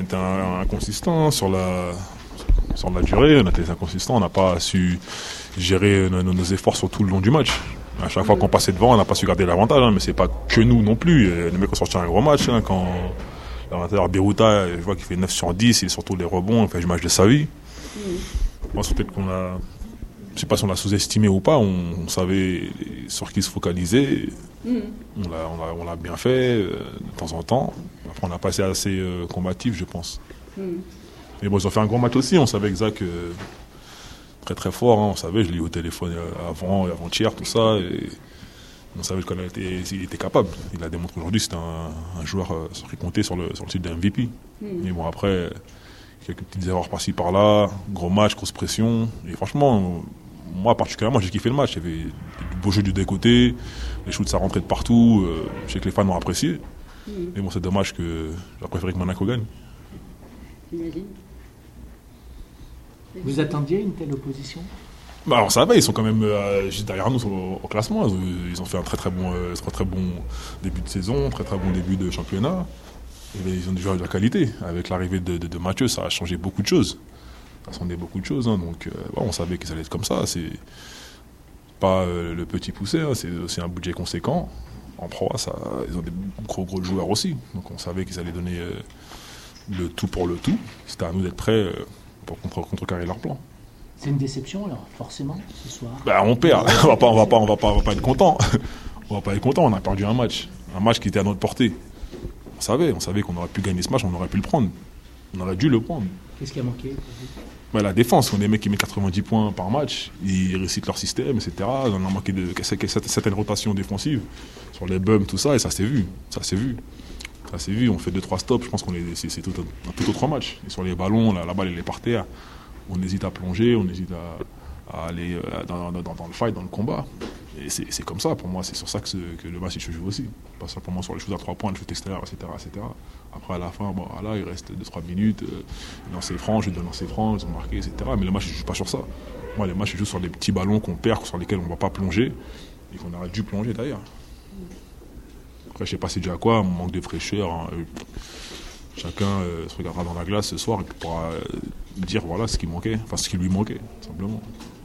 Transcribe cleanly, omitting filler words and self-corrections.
été inconsistant sur la durée, on a été inconsistant, on n'a pas su gérer nos efforts sur tout le long du match. À chaque fois qu'on passait devant, on n'a pas su garder l'avantage, hein, mais c'est pas que nous non plus. Les mecs ont sorti un gros match, hein, quand l'avanceur Biruta, je vois qu'il fait 9 sur 10, il est surtout les rebonds, il fait le match de sa vie. Moi, c'est peut-être je sais pas si on l'a sous-estimé ou pas, on savait sur qui se focaliser. On l'a bien fait de temps en temps. Après, on n'a pas été assez combatif, je pense. Mais bon, ils ont fait un grand match aussi. On savait que Zach, très très fort, hein, on savait, je l'ai eu au téléphone avant-hier, tout ça. Et on savait qu'il était capable. Il a démontré aujourd'hui, c'était un joueur qui comptait sur le titre de MVP. Mais bon, après, quelques petites erreurs par-ci par-là, gros match, grosse pression. Et franchement, moi particulièrement, j'ai kiffé le match. Il y avait du beau jeu du deux côtés, les shoots ça rentrait de partout. Je sais que les fans ont apprécié. Mais bon, c'est dommage que j'aurais préféré que Monaco gagne. J'imagine. Vous attendiez une telle opposition ? Bah alors ça va, ils sont quand même juste derrière nous au classement. Ils ont fait un très très bon début de saison, très très bon début de championnat. Et ils ont déjà de la qualité. Avec l'arrivée de Mathieu, ça a changé beaucoup de choses. Ça a changé beaucoup de choses. Hein, donc on savait qu'ils allaient être comme ça. C'est pas le petit poussé, hein, c'est aussi un budget conséquent. En Pro A, ils ont des gros joueurs aussi. Donc on savait qu'ils allaient donner le tout pour le tout. C'était à nous d'être prêts pour contrecarrer leur plan. C'est une déception alors, forcément, ce soir. Bah, on perd. On va pas être content. On va pas être content. On a perdu un match qui était à notre portée. On savait qu'on aurait pu gagner ce match, on aurait pu le prendre. On aurait dû le prendre. Qu'est-ce qui a manqué ? Bah, la défense, on a des mecs qui mettent 90 points par match, ils récitent leur système, etc. On a manqué de certaines rotations défensives sur les bums, tout ça, et ça s'est vu. Ça s'est vu. On fait 2-3 stops, je pense c'est tout un tout autre match. Et sur les ballons, la balle elle est par terre. On hésite à plonger, on hésite à aller dans le fight, dans le combat. Et c'est comme ça, pour moi, c'est sur ça que le match il se joue aussi. Pas simplement sur les shoots à 3 points, le shoot extérieur, etc. Après, à la fin, bon, voilà, il reste 2-3 minutes, lancer franc, je donne lancer franc, ils ont marqué, etc. Mais le match il ne joue pas sur ça. Moi, les matchs ils jouent sur des petits ballons qu'on perd, sur lesquels on ne va pas plonger, et qu'on aurait dû plonger d'ailleurs. Après, je ne sais pas c'est dû à quoi, un manque de fraîcheur. Hein. Chacun se regardera dans la glace ce soir et pourra dire voilà ce qui manquait, enfin ce qui lui manquait, simplement.